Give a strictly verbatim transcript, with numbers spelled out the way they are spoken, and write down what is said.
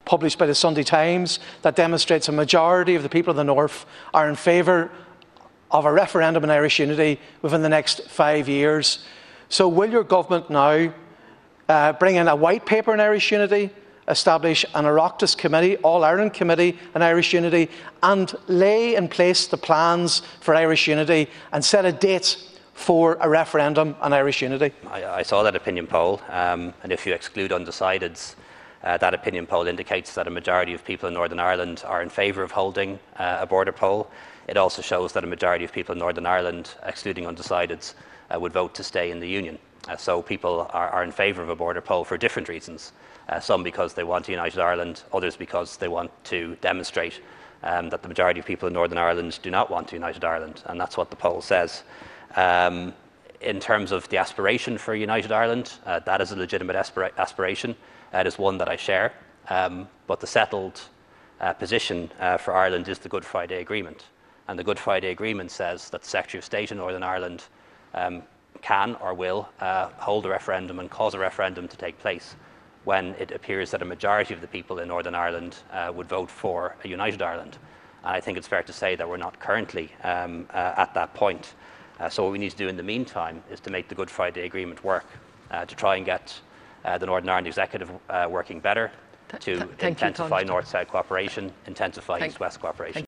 published by the Sunday Times that demonstrates a majority of the people of the North are in favour of a referendum on Irish unity within the next five years. So will your government now uh, bring in a white paper on Irish unity, establish an Oireachtas committee, All-Ireland committee on Irish unity, and lay in place the plans for Irish unity and set a date for a referendum on Irish unity? I, I saw that opinion poll, um, and if you exclude undecideds, uh, that opinion poll indicates that a majority of people in Northern Ireland are in favour of holding uh, a border poll. It also shows that a majority of people in Northern Ireland, excluding undecideds, uh, would vote to stay in the Union. Uh, so people are, are in favour of a border poll for different reasons. Uh, some because they want a united Ireland, others because they want to demonstrate um, that the majority of people in Northern Ireland do not want a united Ireland, and that's what the poll says. Um, in terms of the aspiration for a united Ireland, uh, that is a legitimate aspira aspiration. Uh, it is one that I share, um, but the settled uh, position uh, for Ireland is the Good Friday Agreement. And the Good Friday Agreement says that the Secretary of State in Northern Ireland um, can or will uh, hold a referendum and cause a referendum to take place when it appears that a majority of the people in Northern Ireland uh, would vote for a united Ireland. And I think it's fair to say that we're not currently um, uh, at that point. Uh, so what we need to do in the meantime is to make the Good Friday Agreement work, uh, to try and get uh, the Northern Ireland Executive uh, working better, to Th th intensify North-South cooperation, intensify East-West cooperation.